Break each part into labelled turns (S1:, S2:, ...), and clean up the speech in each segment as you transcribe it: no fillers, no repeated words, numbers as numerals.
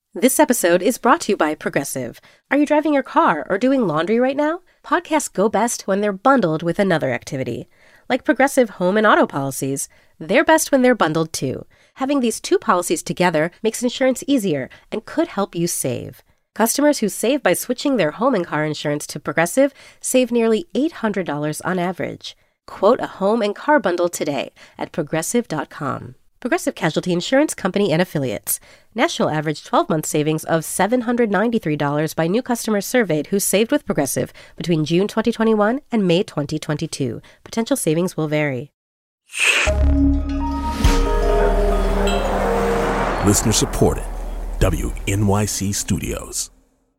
S1: This episode is brought to you by Progressive. Are you driving your car or doing laundry right now? Podcasts go best when they're bundled with another activity. Like Progressive home and auto policies, they're best when they're bundled too. Having these two policies together makes insurance easier and could help you save. Customers who save by switching their home and car insurance to Progressive save nearly $800 on average. Quote a home and car bundle today at Progressive.com. Progressive Casualty Insurance Company and Affiliates. National average 12-month savings of $793 by new customers surveyed who saved with Progressive between June 2021 and May 2022. Potential savings will vary.
S2: Listener supported. WNYC Studios.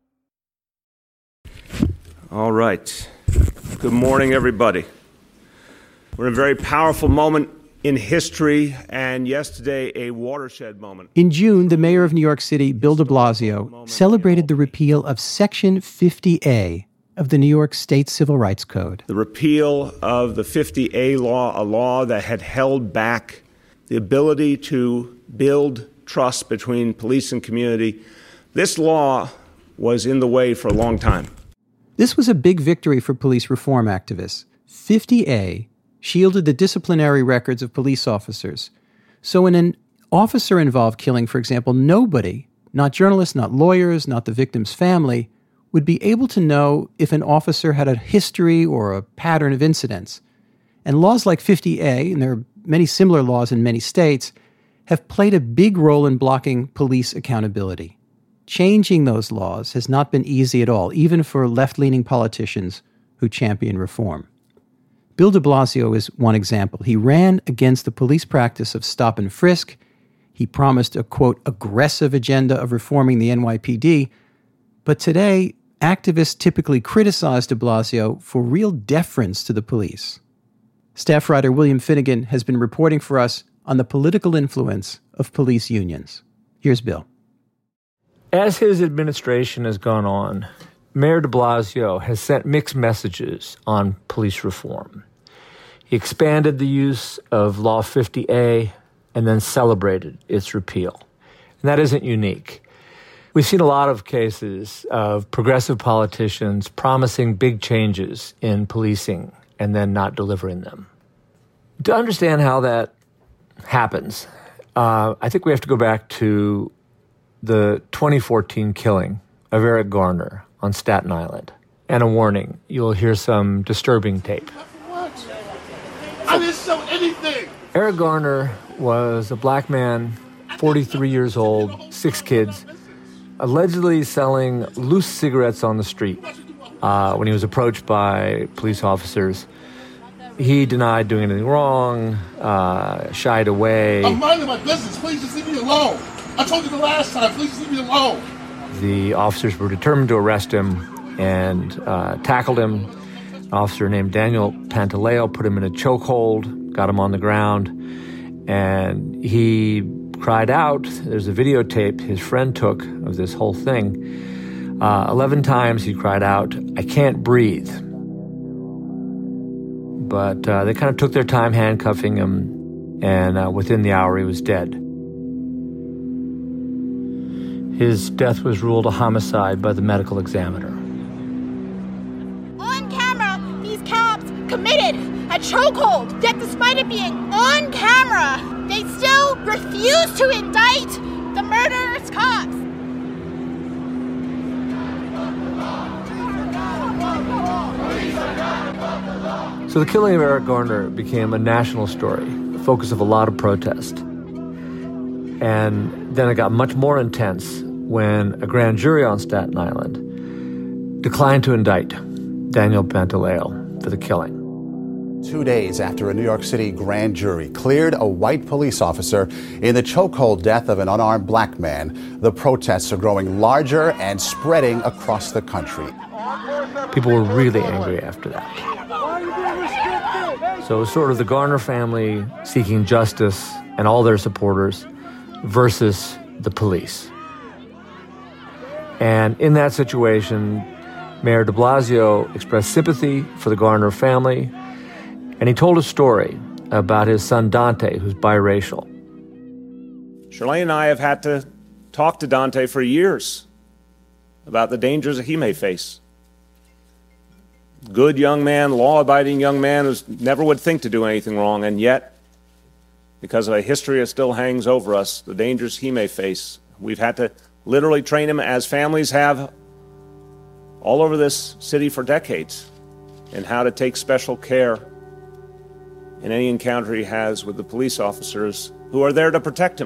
S3: All right. Good morning, everybody. We're in a very powerful moment in history, and yesterday a watershed moment.
S4: In June, the mayor of New York City, Bill de Blasio, celebrated the repeal of Section 50A of the New York State Civil Rights Code.
S3: The repeal of the 50A law, a law that had held back the ability to build trust between police and community. This law was in the way for a long time.
S4: This was a big victory for police reform activists. 50A shielded the disciplinary records of police officers. So in an officer-involved killing, for example, nobody, not journalists, not lawyers, not the victim's family, would be able to know if an officer had a history or a pattern of incidents. And laws like 50A, and there are many similar laws in many states, have played a big role in blocking police accountability. Changing those laws has not been easy at all, even for left-leaning politicians who champion reform. Bill de Blasio is one example. He ran against the police practice of stop and frisk. He promised a, quote, aggressive agenda of reforming the NYPD. But today, activists typically criticize de Blasio for real deference to the police. Staff writer William Finnegan has been reporting for us on the political influence of police unions. Here's Bill.
S5: As his administration has gone on, Mayor de Blasio has sent mixed messages on police reform. He expanded the use of Law 50A and then celebrated its repeal. And that isn't unique. We've seen a lot of cases of progressive politicians promising big changes in policing and then not delivering them. To understand how that happens, I think we have to go back to the 2014 killing of Eric Garner on Staten Island. And a warning, you'll hear some disturbing tape.
S6: I didn't show anything!
S5: Eric Garner was a black man, 43 years old, 6 kids, allegedly selling loose cigarettes on the street when he was approached by police officers. He denied doing anything wrong, shied away.
S6: I'm minding my business. Please just leave me alone. I told you the last time. Please just leave me alone.
S5: The officers were determined to arrest him and tackled him. An officer named Daniel Pantaleo put him in a chokehold, got him on the ground, and he cried out. There's a videotape his friend took of this whole thing. 11 times he cried out, "I can't breathe." But they kind of took their time handcuffing him, and within the hour he was dead. His death was ruled a homicide by the medical examiner.
S7: On camera, these cops committed a chokehold, yet despite it being on camera, they still refuse to indict the murderous cops.
S5: So the killing of Eric Garner became a national story, the focus of a lot of protest. And then it got much more intense when a grand jury on Staten Island declined to indict Daniel Pantaleo for the killing.
S8: 2 days after a New York City grand jury cleared a white police officer in the chokehold death of an unarmed black man, the protests are growing larger and spreading across the country.
S5: People were really angry after that. So it was sort of the Garner family seeking justice and all their supporters versus the police. And in that situation, Mayor de Blasio expressed sympathy for the Garner family, and he told a story about his son Dante, who's biracial.
S3: Shirlane and I have had to talked to Dante for years about the dangers that he may face. Good young man, law-abiding young man who never would think to do anything wrong, and yet, because of a history that still hangs over us, the dangers he may face, we've had to literally train him, as families have all over this city for decades, in how to take special care in any encounter he has with the police officers who are there to protect him.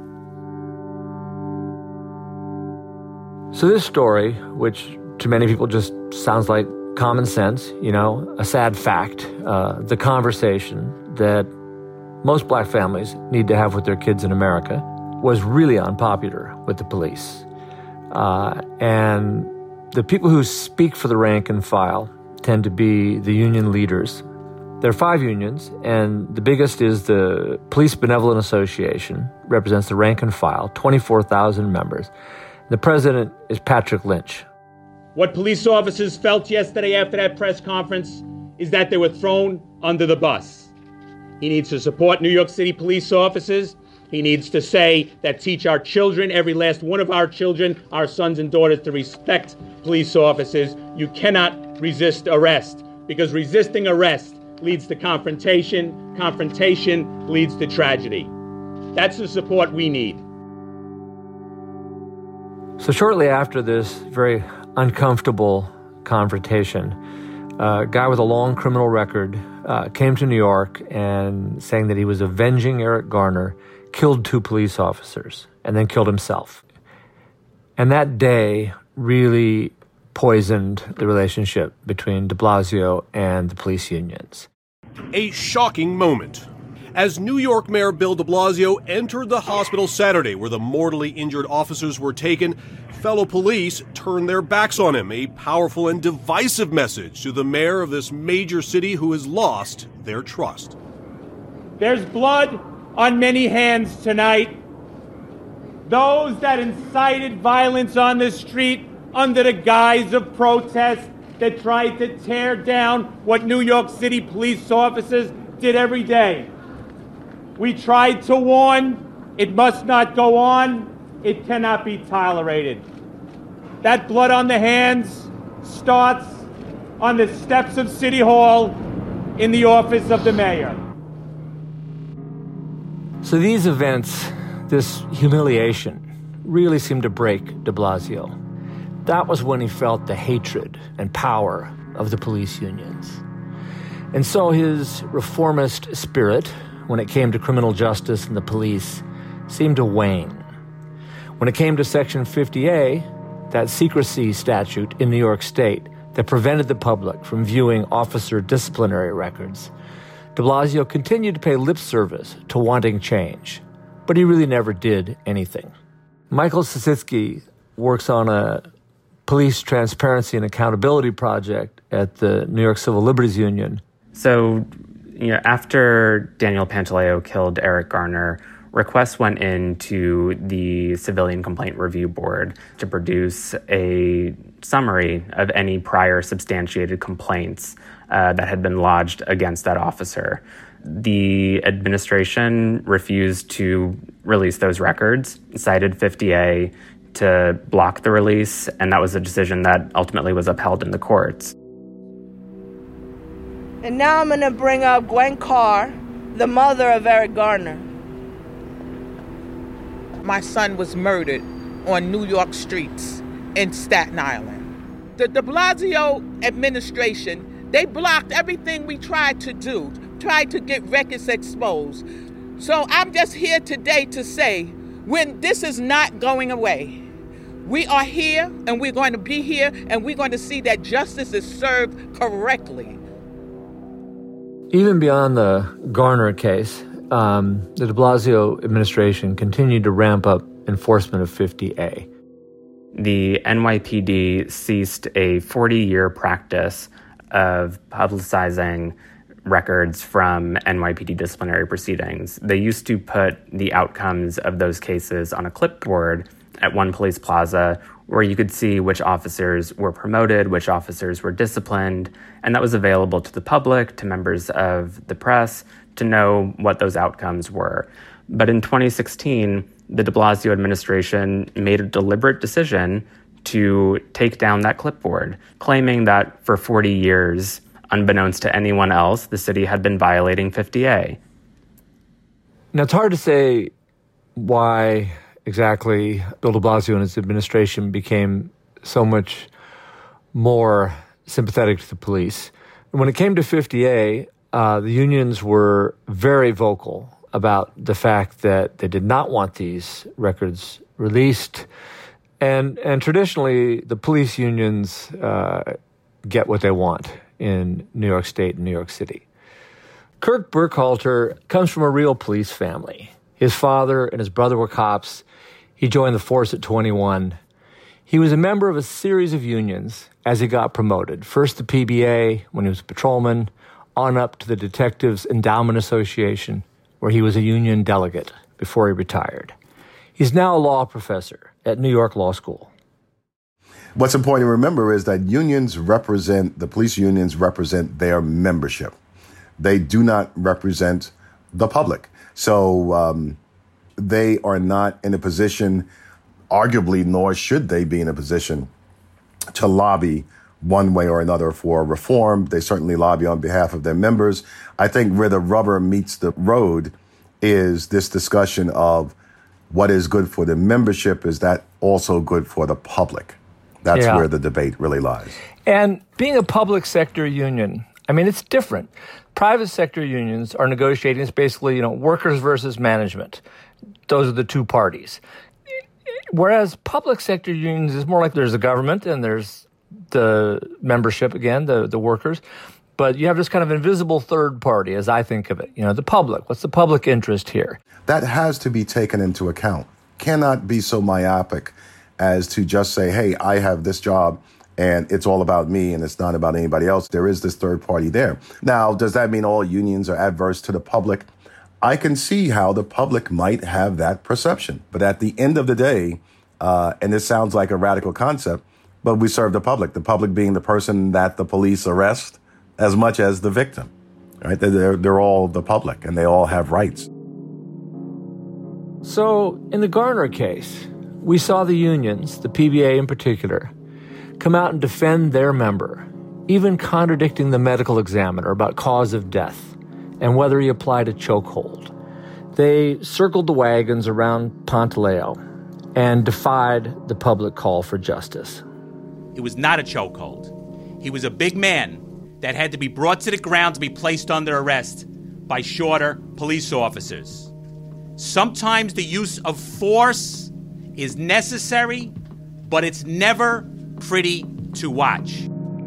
S5: So this story, which to many people just sounds like common sense, a sad fact, the conversation that most black families need to have with their kids in America, was really unpopular with the police. And the people who speak for the rank and file tend to be the union leaders. There are 5 unions, and the biggest is the Police Benevolent Association, represents the rank and file, 24,000 members. The president is Patrick Lynch.
S9: What police officers felt yesterday after that press conference is that they were thrown under the bus. He needs to support New York City police officers. He needs to say that teach our children, every last one of our children, our sons and daughters, to respect police officers. You cannot resist arrest, because resisting arrest leads to confrontation. Confrontation leads to tragedy. That's the support we need.
S5: So shortly after this very uncomfortable confrontation, a guy with a long criminal record came to New York and saying that he was avenging Eric Garner, killed 2 police officers, and then killed himself. And that day really poisoned the relationship between de Blasio and the police unions.
S10: A shocking moment. As New York Mayor Bill de Blasio entered the hospital Saturday where the mortally injured officers were taken, fellow police turned their backs on him, a powerful and divisive message to the mayor of this major city who has lost their trust.
S9: There's blood on many hands tonight. Those that incited violence on the street under the guise of protest, that tried to tear down what New York City police officers did every day. We tried to warn, it must not go on, it cannot be tolerated. That blood on the hands starts on the steps of City Hall in the office of the mayor.
S5: So these events, this humiliation, really seemed to break de Blasio. That was when he felt the hatred and power of the police unions. And so his reformist spirit, when it came to criminal justice and the police, seemed to wane. When it came to Section 50A, that secrecy statute in New York State that prevented the public from viewing officer disciplinary records, de Blasio continued to pay lip service to wanting change, but he really never did anything. Michael Sisitsky works on a police transparency and accountability project at the New York Civil Liberties Union.
S11: So, after Daniel Pantaleo killed Eric Garner, requests went into the Civilian Complaint Review Board to produce a summary of any prior substantiated complaints that had been lodged against that officer. The administration refused to release those records, cited 50A to block the release, and that was a decision that ultimately was upheld in the courts.
S12: And now I'm going to bring up Gwen Carr, the mother of Eric Garner.
S13: My son was murdered on New York streets in Staten Island. The de Blasio administration, they blocked everything we tried to do, tried to get records exposed. So I'm just here today to say, when this is not going away, we are here and we're going to be here and we're going to see that justice is served correctly.
S5: Even beyond the Garner case, the de Blasio administration continued to ramp up enforcement of 50A.
S11: The NYPD ceased a 40-year practice of publicizing records from NYPD disciplinary proceedings. They used to put the outcomes of those cases on a clipboard at one police plaza where you could see which officers were promoted, which officers were disciplined, and that was available to the public, to members of the press, to know what those outcomes were. But in 2016, the de Blasio administration made a deliberate decision to take down that clipboard, claiming that for 40 years, unbeknownst to anyone else, the city had been violating 50A.
S5: Now, it's hard to say why exactly Bill de Blasio and his administration became so much more sympathetic to the police. And when it came to 50A, the unions were very vocal about the fact that they did not want these records released. And traditionally, the police unions get what they want in New York State and New York City. Kirk Burkhalter comes from a real police family. His father and his brother were cops. He joined the force at 21. He was a member of a series of unions as he got promoted. First the PBA when he was a patrolman, on up to the Detectives Endowment Association, where he was a union delegate before he retired. He's now a law professor at New York Law School.
S14: What's important to remember is that the police unions represent their membership. They do not represent the public. So they are not in a position, arguably, nor should they be in a position to lobby one way or another for reform. They certainly lobby on behalf of their members. I think where the rubber meets the road is this discussion of what is good for the membership. Is that also good for the public? That's where the debate really lies.
S5: And being a public sector union, I mean, it's different. Private sector unions are negotiating. It's basically, workers versus management. Those are the two parties. Whereas public sector unions is more like there's the government and there's the membership, again, the workers. But you have this kind of invisible third party, as I think of it. The public. What's the public interest here?
S14: That has to be taken into account. Cannot be so myopic as to just say, hey, I have this job and it's all about me and it's not about anybody else. There is this third party there. Now, does that mean all unions are adverse to the public? I can see how the public might have that perception. But at the end of the day, and this sounds like a radical concept, but we serve the public being the person that the police arrest as much as the victim. Right? They're all the public and they all have rights.
S5: So in the Garner case, we saw the unions, the PBA in particular, come out and defend their member, even contradicting the medical examiner about cause of death and whether he applied a chokehold. They circled the wagons around Pantaleo and defied the public call for justice.
S15: It was not a chokehold. He was a big man that had to be brought to the ground to be placed under arrest by shorter police officers. Sometimes the use of force is necessary, but it's never pretty to watch.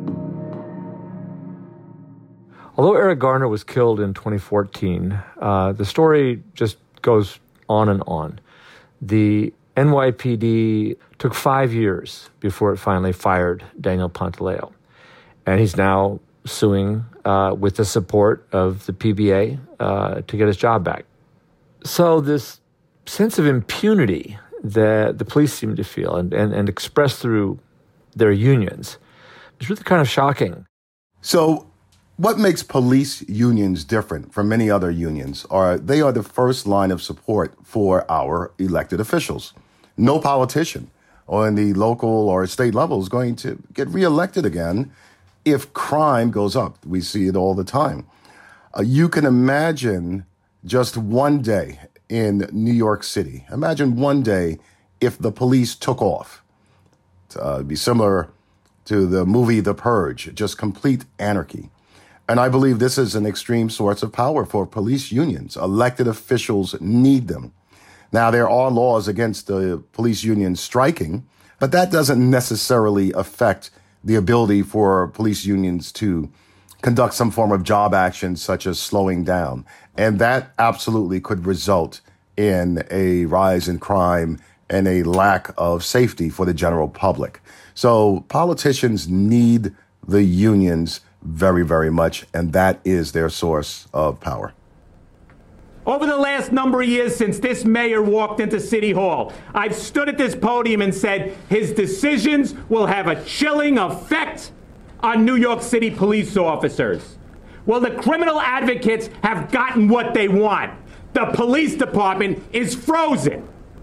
S5: Although Eric Garner was killed in 2014, the story just goes on and on. The NYPD took 5 years before it finally fired Daniel Pantaleo. And he's now suing with the support of the PBA to get his job back. So this sense of impunity that the police seem to feel and express through their unions is really kind of shocking.
S14: So what makes police unions different from many other unions are they are the first line of support for our elected officials. No politician on the local or state level is going to get reelected again if crime goes up. We see it all the time. You can imagine just one day in New York City. Imagine one day if the police took off. It'd be similar to the movie The Purge, just complete anarchy. And I believe this is an extreme source of power for police unions. Elected officials need them. Now, there are laws against the police unions striking, but that doesn't necessarily affect the ability for police unions to conduct some form of job action, such as slowing down. And that absolutely could result in a rise in crime and a lack of safety for the general public. So politicians need the unions very, very much, and that is their source of power.
S9: Over the last number of years since this mayor walked into City Hall, I've stood at this podium and said his decisions will have a chilling effect on New York City police officers. Well, the criminal advocates have gotten what they want. The police department is frozen.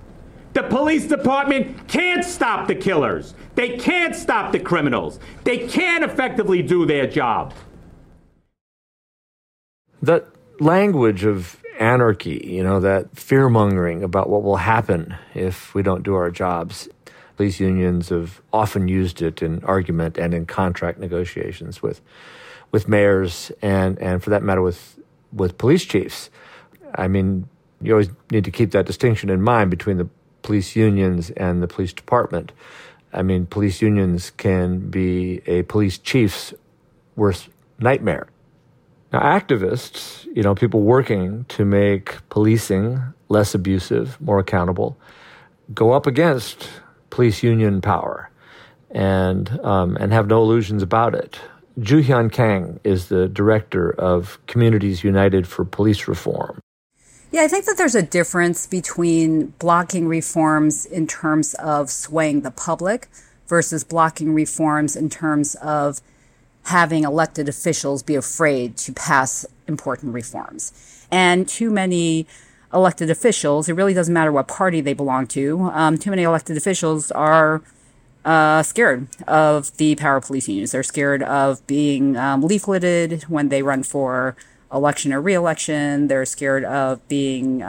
S9: The police department can't stop the killers. They can't stop the criminals. They can't effectively do their job.
S5: That language of anarchy, that fear-mongering about what will happen if we don't do our jobs. Police unions have often used it in argument and in contract negotiations with mayors and for that matter with police chiefs. I mean, you always need to keep that distinction in mind between the police unions and the police department. I mean, police unions can be a police chief's worst nightmare. Now, activists, people working to make policing less abusive, more accountable, go up against police union power and have no illusions about it. Joo-Hyun Kang is the director of Communities United for Police Reform.
S16: Yeah, I think that there's a difference between blocking reforms in terms of swaying the public versus blocking reforms in terms of having elected officials be afraid to pass important reforms. And too many elected officials, it really doesn't matter what party they belong to, too many elected officials are scared of the power of police unions. They're scared of being leafleted when they run for election or re-election. They're scared of being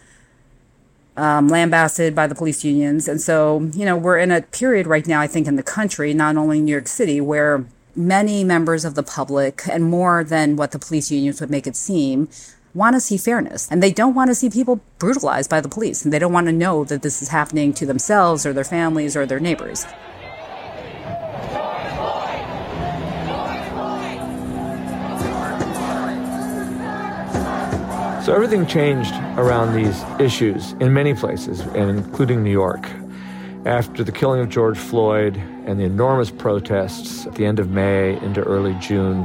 S16: lambasted by the police unions. And so, we're in a period right now, I think, in the country, not only in New York City, where many members of the public, and more than what the police unions would make it seem, want to see fairness. And they don't want to see people brutalized by the police. And they don't want to know that this is happening to themselves or their families or their neighbors.
S5: So everything changed around these issues in many places, and including New York. After the killing of George Floyd and the enormous protests at the end of May into early June,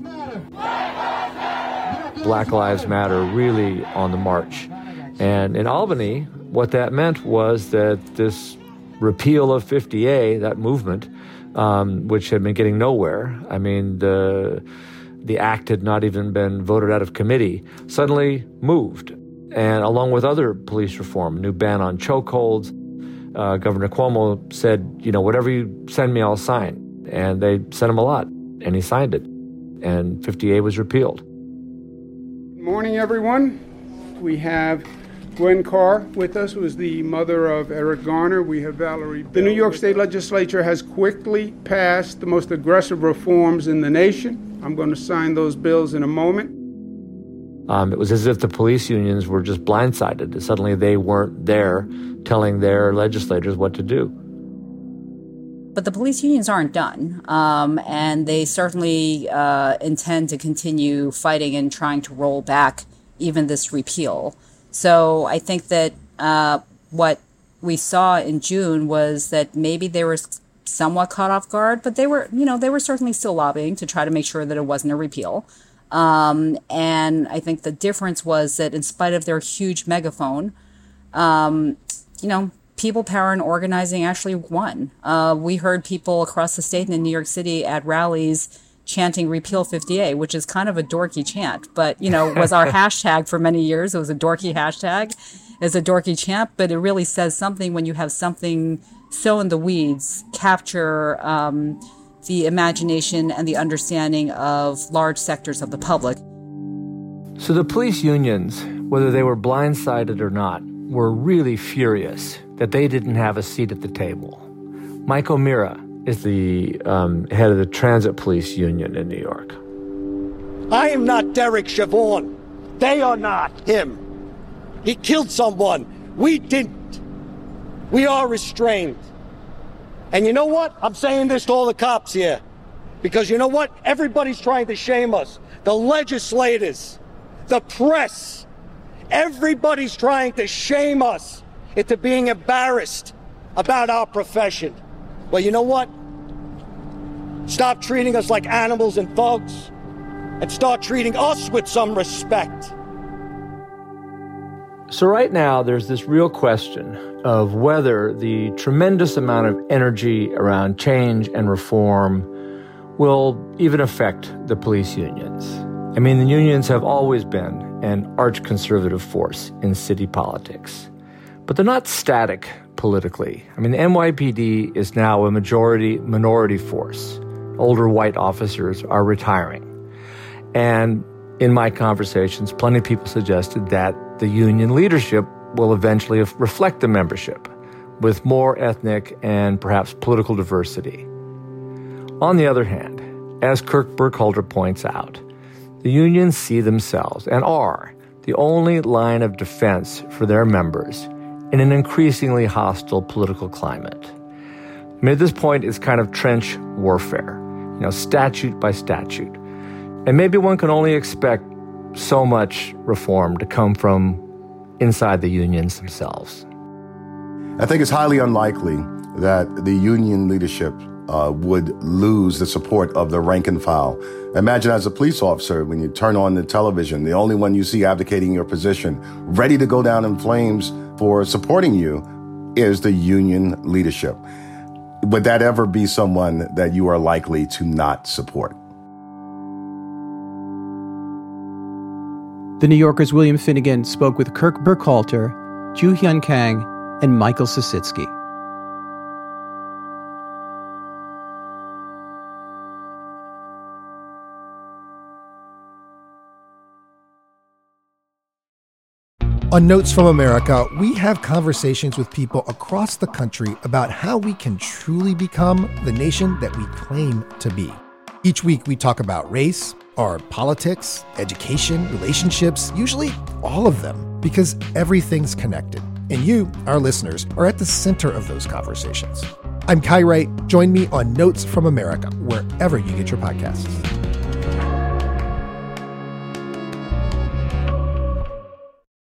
S5: Black Lives Matter really on the march. And in Albany, what that meant was that this repeal of 50A, that movement, which had been getting nowhere, I mean, the act had not even been voted out of committee, suddenly moved. And along with other police reform, a new ban on chokeholds, Governor Cuomo said, whatever you send me, I'll sign. And they sent him a lot, and he signed it. And 50A was repealed.
S17: Good morning, everyone. We have Gwen Carr with us, who is the mother of Eric Garner. We have Valerie. The New York State Legislature has quickly passed the most aggressive reforms in the nation. I'm going to sign those bills in a moment.
S5: It was as if the police unions were just blindsided. Suddenly they weren't there telling their legislators what to do.
S16: But the police unions aren't done, and they certainly intend to continue fighting and trying to roll back even this repeal. So I think that what we saw in June was that maybe they were somewhat caught off guard, but they were certainly still lobbying to try to make sure that it wasn't a repeal. And I think the difference was that in spite of their huge megaphone, people power and organizing actually won. We heard people across the state and in New York City at rallies chanting repeal 50A, which is kind of a dorky chant, but, was our hashtag for many years. It was a dorky hashtag. It's a dorky chant, but it really says something when you have something so in the weeds capture the imagination and the understanding of large sectors of the public.
S5: So the police unions, whether they were blindsided or not, were really furious that they didn't have a seat at the table. Mike O'Meara is the head of the Transit Police Union in New York.
S18: I am not Derek Chauvin. They are not him. He killed someone. We didn't. We are restrained. And you know what? I'm saying this to all the cops here. Because you know what? Everybody's trying to shame us. The legislators, the press, everybody's trying to shame us into being embarrassed about our profession. Well, you know what? Stop treating us like animals and thugs and start treating us with some respect.
S5: So right now, there's this real question of whether the tremendous amount of energy around change and reform will even affect the police unions. I mean, the unions have always been an arch-conservative force in city politics. But they're not static politically. I mean, the NYPD is now a minority force. Older white officers are retiring. And in my conversations, plenty of people suggested that the union leadership will eventually reflect the membership with more ethnic and perhaps political diversity. On the other hand, as Kirk Burkhalter points out, the unions see themselves and are the only line of defense for their members in an increasingly hostile political climate. I mean, at this point, it's kind of trench warfare, statute by statute. And maybe one can only expect so much reform to come from inside the unions themselves.
S14: I think it's highly unlikely that the union leadership would lose the support of the rank and file. Imagine as a police officer, when you turn on the television, the only one you see abdicating your position, ready to go down in flames for supporting you, is the union leadership. Would that ever be someone that you are likely to not support?
S4: The New Yorker's William Finnegan spoke with Kirk Burkhalter, Joo-Hyun Kang, and Michael Sositsky.
S19: On Notes from America, we have conversations with people across the country about how we can truly become the nation that we claim to be. Each week we talk about race, or politics, education, relationships, usually all of them, because everything's connected. And you, our listeners, are at the center of those conversations. I'm Kai Wright. Join me on Notes from America, wherever you get your podcasts.